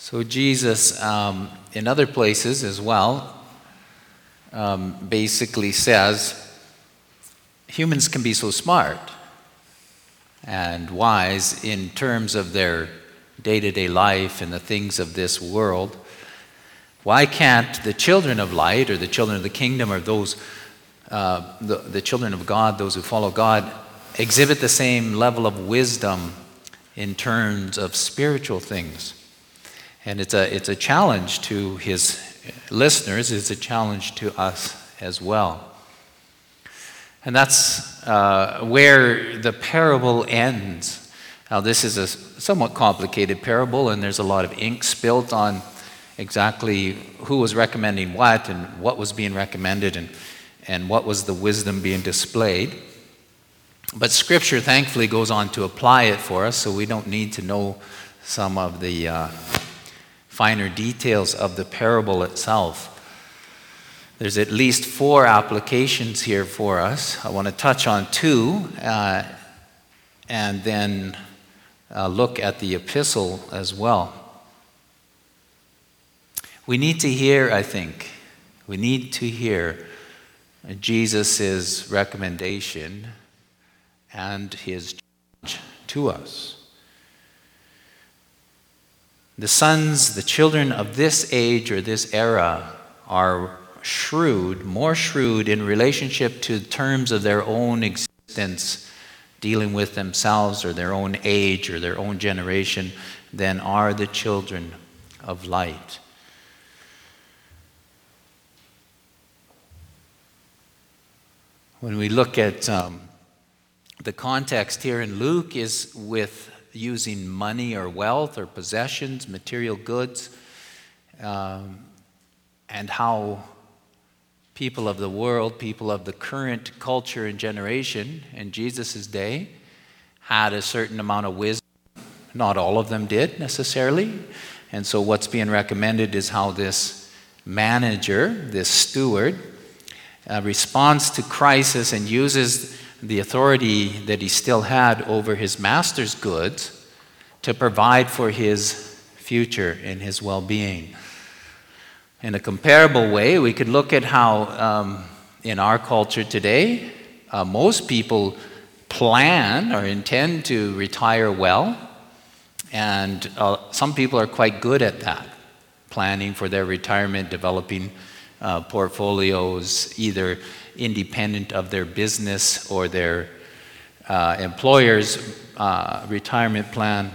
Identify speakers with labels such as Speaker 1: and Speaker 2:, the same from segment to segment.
Speaker 1: So Jesus, in other places as well, basically says humans can be so smart and wise in terms of their day-to-day life and the things of this world. Why can't the children of light or the children of the kingdom or those, the children of God, those who follow God, exhibit the same level of wisdom in terms of spiritual things? And it's a challenge to his listeners. It's a challenge to us as well. And that's where the parable ends. Now, this is a somewhat complicated parable, and there's a lot of ink spilt on exactly who was recommending what and what was being recommended and what was the wisdom being displayed. But Scripture, thankfully, goes on to apply it for us, so we don't need to know some of the finer details of the parable itself. There's at least 4 applications here for us. I want to touch on 2 and then look at the epistle as well. We need to hear, I think, Jesus' recommendation and his challenge to us. The children of this age or this era are more shrewd in relationship to terms of their own existence, dealing with themselves or their own age or their own generation, than are the children of light. When we look at the context here in Luke is with using money or wealth or possessions, material goods, and how people of the world, people of the current culture and generation in Jesus' day had a certain amount of wisdom. Not all of them did necessarily. And so what's being recommended is how this manager, this steward, responds to crisis and uses the authority that he still had over his master's goods to provide for his future and his well-being. In a comparable way, we could look at how in our culture today, most people plan or intend to retire well, and some people are quite good at that, planning for their retirement, developing portfolios, either independent of their business or their employer's retirement plan.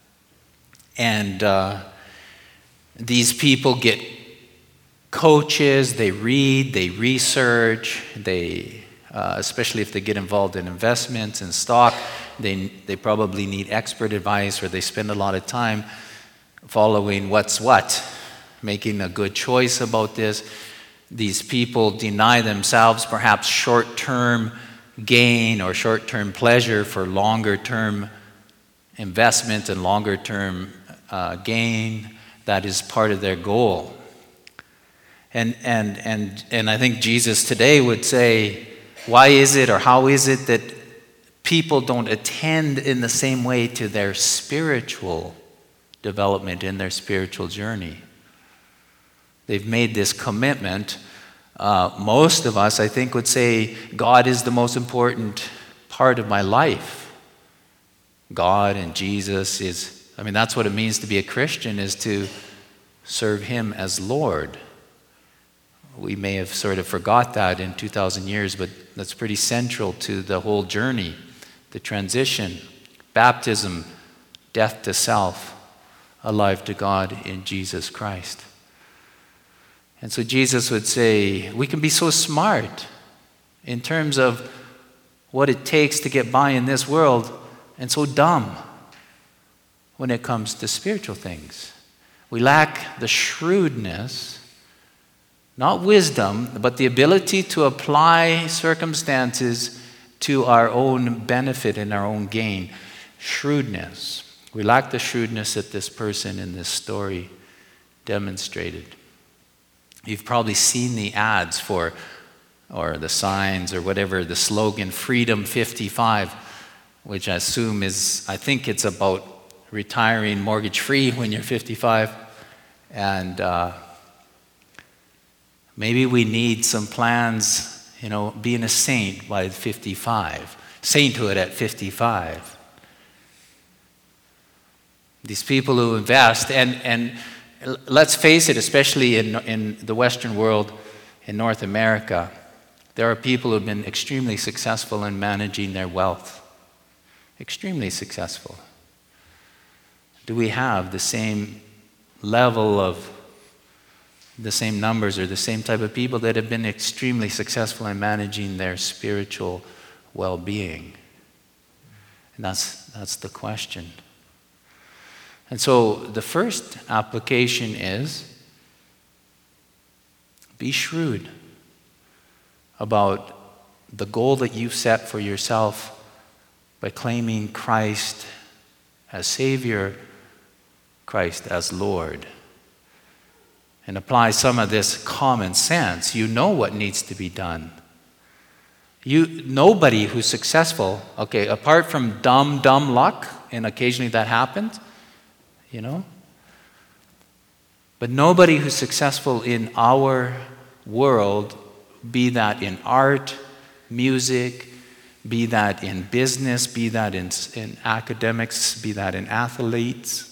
Speaker 1: And these people get coaches, they read, they research, they especially if they get involved in investments and stock, they probably need expert advice, or they spend a lot of time following what's what, making a good choice about this. These people deny themselves perhaps short-term gain or short-term pleasure for longer-term investment and longer-term gain. That is part of their goal. And I think Jesus today would say, why is it or how is it that people don't attend in the same way to their spiritual development in their spiritual journey? They've made this commitment. Most of us, I think, would say God is the most important part of my life. God and Jesus is, that's what it means to be a Christian, is to serve Him as Lord. We may have sort of forgot that in 2,000 years, but that's pretty central to the whole journey, the transition, baptism, death to self, alive to God in Jesus Christ. And so Jesus would say, we can be so smart in terms of what it takes to get by in this world, and so dumb when it comes to spiritual things. We lack the shrewdness, not wisdom, but the ability to apply circumstances to our own benefit and our own gain. Shrewdness. We lack the shrewdness that this person in this story demonstrated. You've probably seen the ads for, or the signs or whatever, the slogan Freedom 55, which I think it's about retiring mortgage-free when you're 55. And maybe we need some plans, being a saint by 55, sainthood at 55. These people who invest, and let's face it, especially in the Western world, in North America, there are people who have been extremely successful in managing their wealth. Extremely successful. Do we have the same level of, the same numbers or the same type of people that have been extremely successful in managing their spiritual well-being? And that's the question. And so the first application is be shrewd about the goal that you've set for yourself by claiming Christ as Savior, Christ as Lord. And apply some of this common sense. You know what needs to be done. Nobody who's successful, okay, apart from dumb luck, and occasionally that happens, but nobody who's successful in our world, be that in art, music, be that in business, be that in academics, be that in athletics.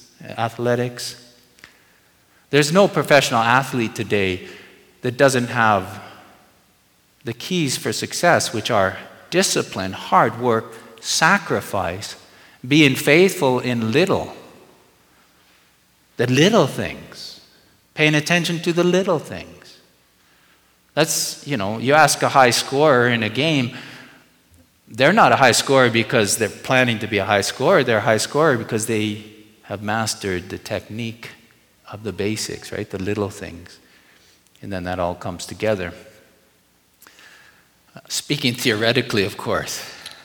Speaker 1: There's no professional athlete today that doesn't have the keys for success, which are discipline, hard work, sacrifice, being faithful in little. The little things. Paying attention to the little things. That's, you ask a high scorer in a game, they're not a high scorer because they're planning to be a high scorer. They're a high scorer because they have mastered the technique of the basics, right? The little things. And then that all comes together. Speaking theoretically, of course.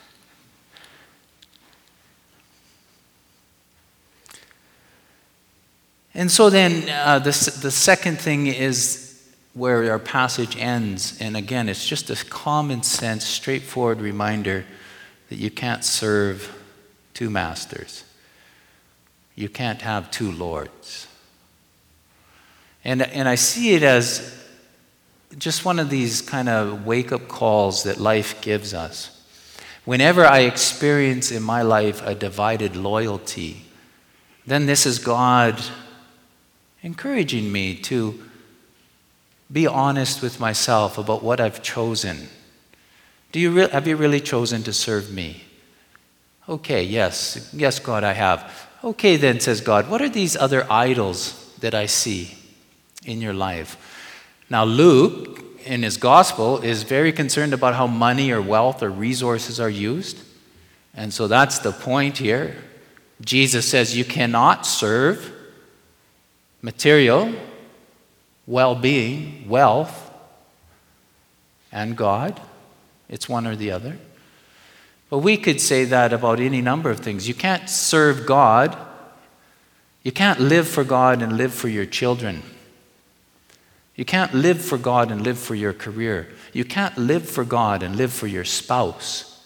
Speaker 1: And so then the second thing is where our passage ends. And again, it's just a common sense, straightforward reminder that you can't serve two masters. You can't have two lords. And I see it as just one of these kind of wake-up calls that life gives us. Whenever I experience in my life a divided loyalty, then this is God encouraging me to be honest with myself about what I've chosen. Have you really chosen to serve me? Okay, yes, God, I have. Okay, then, says God, what are these other idols that I see in your life? Now, Luke, in his gospel, is very concerned about how money or wealth or resources are used. And so that's the point here. Jesus says you cannot serve material, well-being, wealth, and God. It's one or the other. But we could say that about any number of things. You can't serve God. You can't live for God and live for your children. You can't live for God and live for your career. You can't live for God and live for your spouse.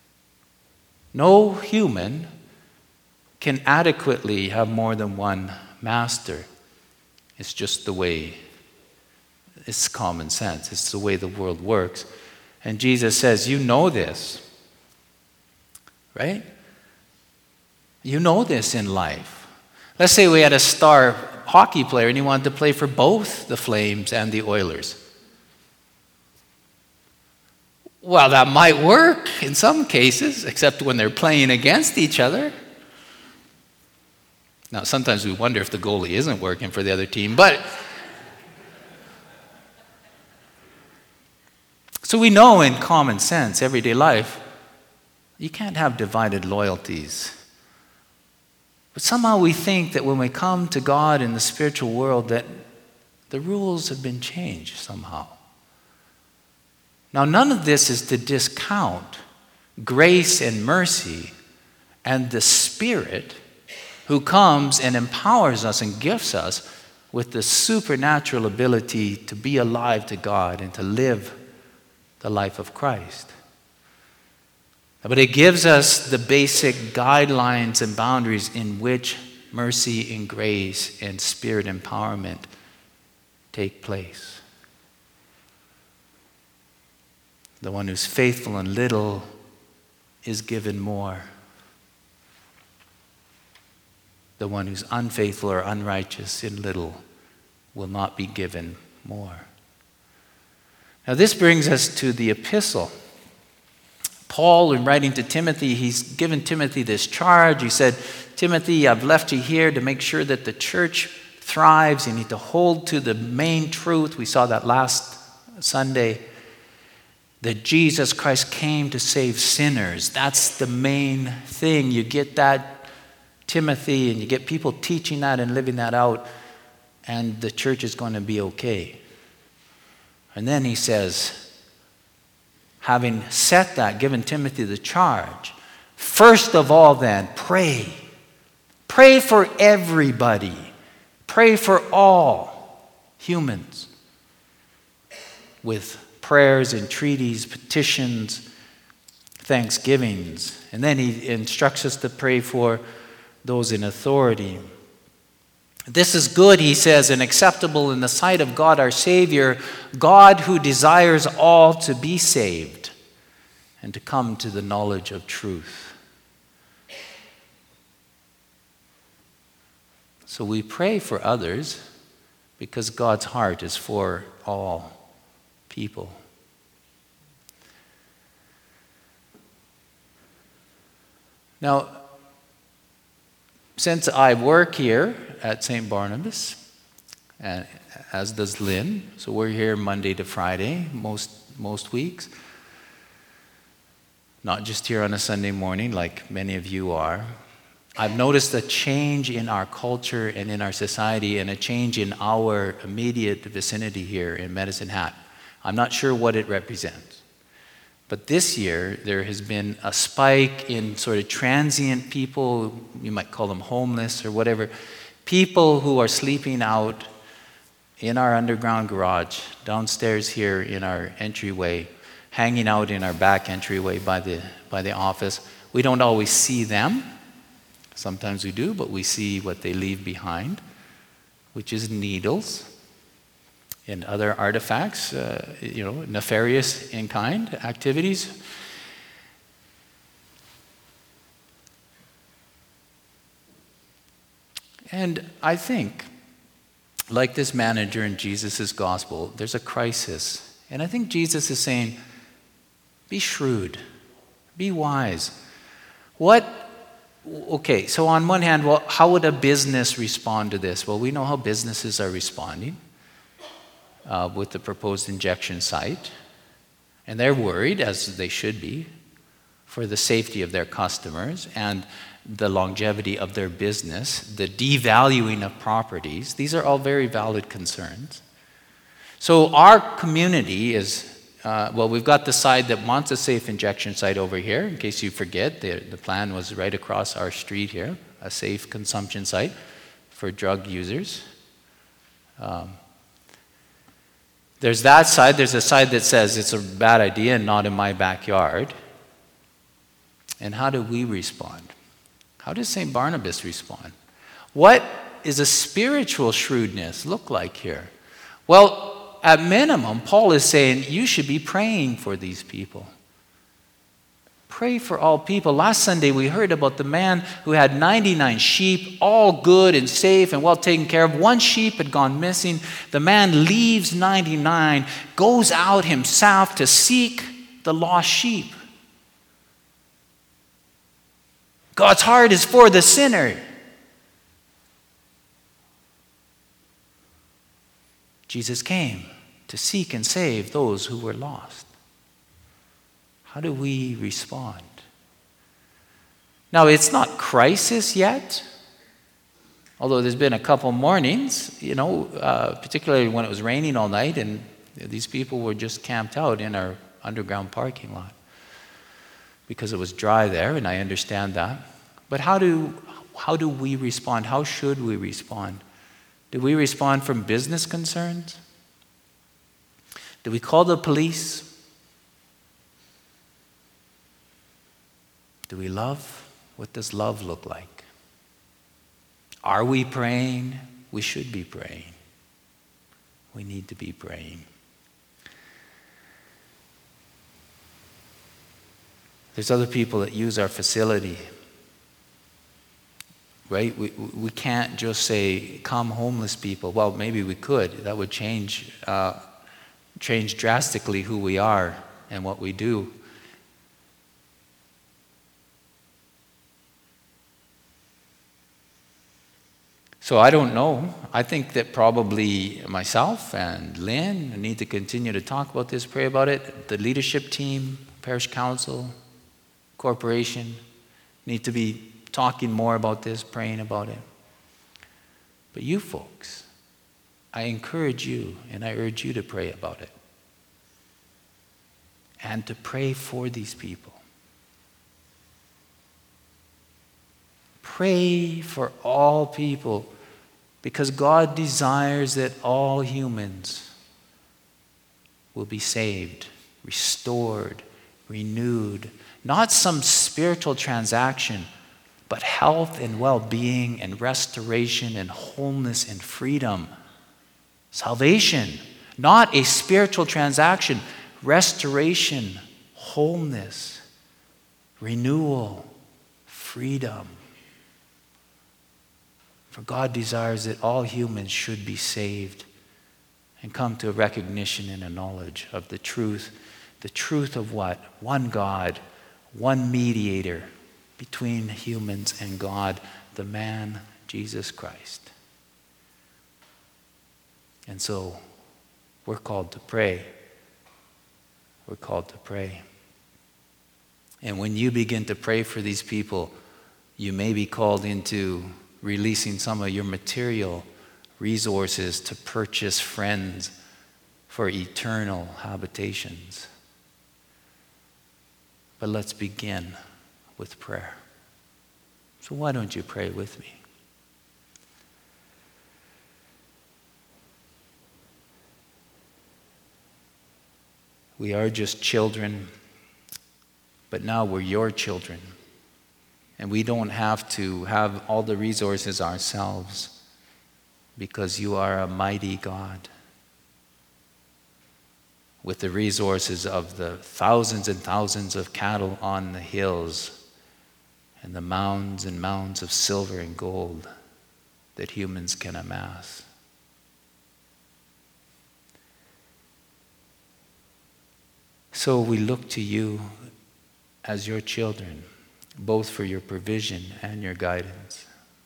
Speaker 1: No human can adequately have more than one master. It's just the way, it's common sense. It's the way the world works. And Jesus says, you know this, right? You know this in life. Let's say we had a star hockey player and he wanted to play for both the Flames and the Oilers. Well, that might work in some cases, except when they're playing against each other. Now, sometimes we wonder if the goalie isn't working for the other team, but so we know in common sense, everyday life, you can't have divided loyalties. But somehow we think that when we come to God in the spiritual world that the rules have been changed somehow. Now, none of this is to discount grace and mercy and the Spirit who comes and empowers us and gifts us with the supernatural ability to be alive to God and to live the life of Christ. But it gives us the basic guidelines and boundaries in which mercy and grace and spirit empowerment take place. The one who's faithful in little is given more. The one who's unfaithful or unrighteous in little will not be given more. Now this brings us to the epistle. Paul, in writing to Timothy, he's given Timothy this charge. He said, Timothy, I've left you here to make sure that the church thrives. You need to hold to the main truth. We saw that last Sunday, that Jesus Christ came to save sinners. That's the main thing. You get that, Timothy, and you get people teaching that and living that out, and the church is going to be okay. And then he says, having set that, given Timothy the charge, first of all then, pray. Pray for everybody. Pray for all humans with prayers, entreaties, petitions, thanksgivings. And then he instructs us to pray for those in authority. This is good, he says, and acceptable in the sight of God our Savior, God who desires all to be saved and to come to the knowledge of truth. So we pray for others because God's heart is for all people. Now, since I work here at St. Barnabas, as does Lynn, so we're here Monday to Friday most weeks, not just here on a Sunday morning like many of you are. I've noticed a change in our culture and in our society and a change in our immediate vicinity here in Medicine Hat. I'm not sure what it represents. But this year, there has been a spike in sort of transient people, you might call them homeless or whatever, people who are sleeping out in our underground garage, downstairs here in our entryway, hanging out in our back entryway by the office. We don't always see them. Sometimes we do, but we see what they leave behind, which is needles and other artifacts, nefarious in kind activities. And I think, like this manager in Jesus' gospel, there's a crisis. And I think Jesus is saying, be shrewd, be wise. Okay, so on one hand, well, how would a business respond to this? Well, we know how businesses are responding with the proposed injection site. And they're worried, as they should be, for the safety of their customers and the longevity of their business, the devaluing of properties. These are all very valid concerns. So our community is, we've got the side that wants a safe injection site over here. In case you forget, the plan was right across our street here, a safe consumption site for drug users. There's that side. There's a side that says it's a bad idea and not in my backyard. And how do we respond? How does St. Barnabas respond? What is a spiritual shrewdness look like here? Well, at minimum, Paul is saying you should be praying for these people. Pray for all people. Last Sunday we heard about the man who had 99 sheep, all good and safe and well taken care of. One sheep had gone missing. The man leaves 99, goes out himself to seek the lost sheep. God's heart is for the sinner. Jesus came to seek and save those who were lost. How do we respond? Now, it's not crisis yet, although there's been a couple mornings, particularly when it was raining all night and these people were just camped out in our underground parking lot because it was dry there, and I understand that. But how do we respond? How should we respond? Do we respond from business concerns? Do we call the police? Do we love? What does love look like? Are we praying? We should be praying. We need to be praying. There's other people that use our facility, right? We can't just say, come homeless people. Well, maybe we could. That would change drastically who we are and what we do. So I don't know. I think that probably myself and Lynn need to continue to talk about this, pray about it. The leadership team, parish council, corporation need to be talking more about this, praying about it. But you folks, I encourage you and I urge you to pray about it. And to pray for these people. Pray for all people. Because God desires that all humans will be saved, restored, renewed. Not some spiritual transaction, but health and well-being and restoration and wholeness and freedom. Salvation, not a spiritual transaction. Restoration, wholeness, renewal, freedom. For God desires that all humans should be saved and come to a recognition and a knowledge of the truth. The truth of what? One God, one mediator between humans and God, the man, Jesus Christ. And so, we're called to pray. We're called to pray. And when you begin to pray for these people, you may be called into releasing some of your material resources to purchase friends for eternal habitations. But let's begin with prayer. So why don't you pray with me? We are just children, but now we're your children. And we don't have to have all the resources ourselves because you are a mighty God with the resources of the thousands and thousands of cattle on the hills and the mounds and mounds of silver and gold that humans can amass. So we look to you as your children, both for your provision and your guidance.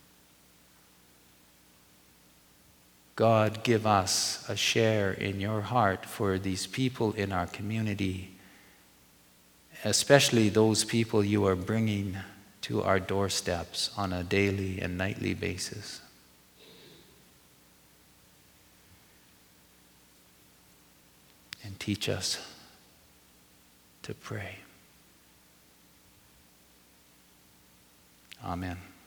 Speaker 1: God, give us a share in your heart for these people in our community, especially those people you are bringing to our doorsteps on a daily and nightly basis. And teach us to pray. Amen.